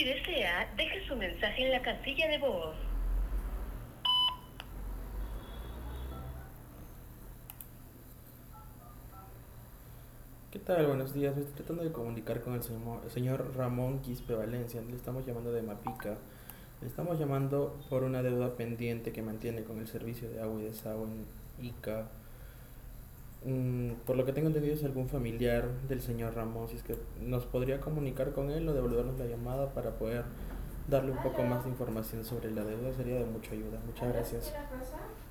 desea, deje su mensaje en la casilla de voz. ¿Qué tal? Buenos días. Me estoy tratando de comunicar con el señor Ramón Quispe Valencia. Le estamos llamando de Mapica. Le estamos llamando por una deuda pendiente que mantiene con el servicio de agua y desagüe en Ica. Por lo que tengo entendido es algún familiar del señor Ramón. Si es que nos podría comunicar con él o devolvernos la llamada para poder darle un poco más de información sobre la deuda, sería de mucha ayuda. Muchas gracias.